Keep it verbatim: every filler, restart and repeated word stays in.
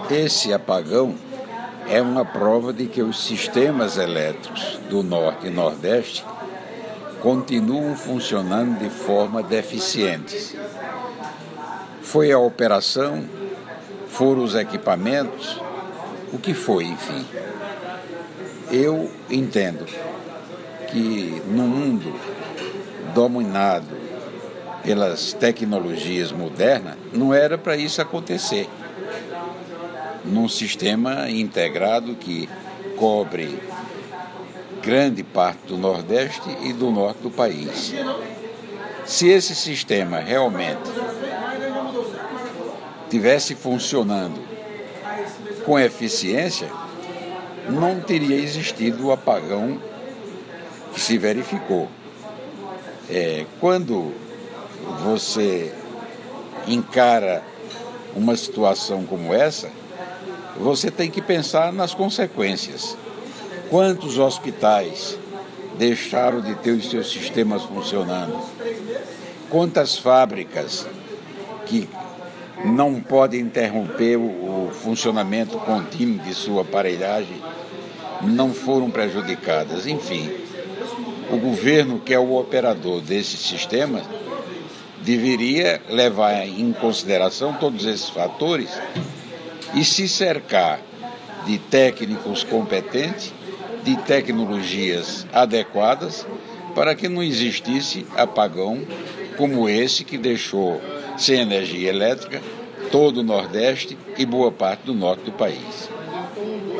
Esse apagão é uma prova de que os sistemas elétricos do Norte e Nordeste continuam funcionando de forma deficiente. Foi a operação, foram os equipamentos, o que foi, enfim. Eu entendo que no mundo dominado pelas tecnologias modernas, não era para isso acontecer. Num sistema integrado que cobre grande parte do Nordeste e do Norte do país. Se esse sistema realmente tivesse funcionando com eficiência, não teria existido o apagão que se verificou. É, quando você encara uma situação como essa, você tem que pensar nas consequências. Quantos hospitais deixaram de ter os seus sistemas funcionando? Quantas fábricas que não podem interromper o funcionamento contínuo de sua aparelhagem não foram prejudicadas? Enfim, o governo, que é o operador desse sistema, deveria levar em consideração todos esses fatores e se cercar de técnicos competentes, de tecnologias adequadas, para que não existisse apagão como esse que deixou sem energia elétrica todo o Nordeste e boa parte do Norte do país.